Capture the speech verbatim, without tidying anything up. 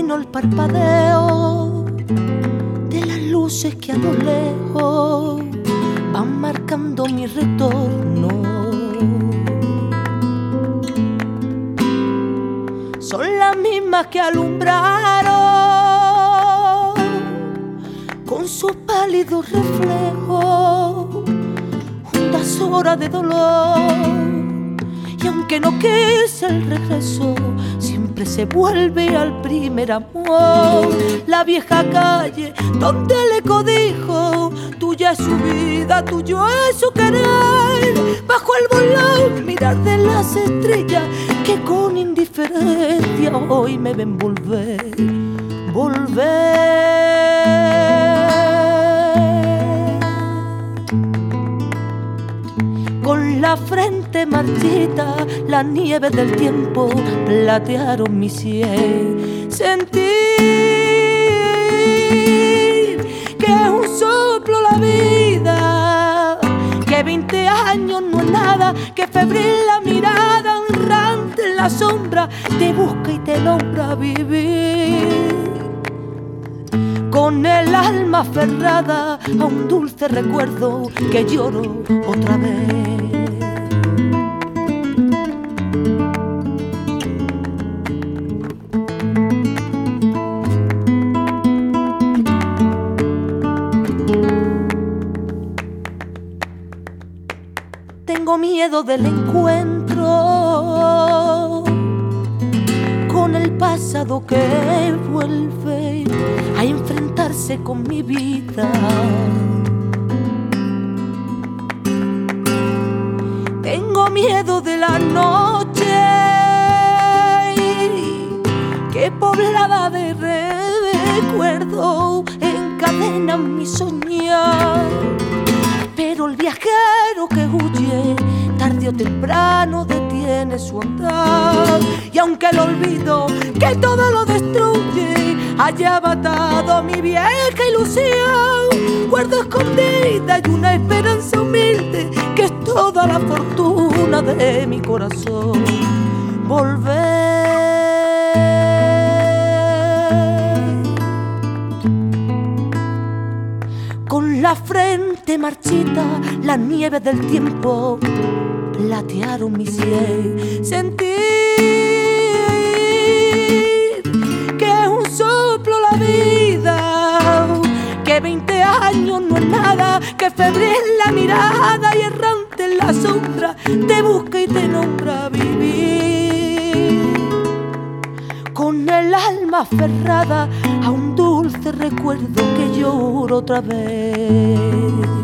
imagino el parpadeo de las luces que a lo lejos van marcando mi retorno. Son las mismas que alumbraron con sus pálidos reflejos juntas horas de dolor. Y aunque no quise el regreso, siempre se vuelve al primer amor. La vieja calle donde el eco dijo: tuya es su vida, tuyo es su querer. Bajo el volón mirar de las estrellas que con indiferencia hoy me ven volver, volver. Con la frente marchita, la nieve del tiempo platearon mi sien. Sentir que es un soplo la vida, que veinte años no es nada, que febril la mirada errante en la sombra te busca y te logra vivir. Con el alma aferrada a un dulce recuerdo que lloro otra vez. Tengo miedo del encuentro con el pasado que vuelve a enfrentarse con mi vida. Tengo miedo de la noche que poblada de recuerdo encadena mi soñar. Pero el viajero que huye tarde o temprano detiene su andar. Y aunque el olvido que todo lo destruye haya matado mi vieja ilusión, guardo escondida y una esperanza humilde que es toda la fortuna de mi corazón. Volver. Con la frente marchita, la nieve del tiempo platearon mi sien. Sentir que es un soplo la vida, que veinte años no es nada, que febril la mirada y errante en la sombra te busca y te nombra vivir. Con el alma aferrada a un dulce recuerdo que lloro otra vez.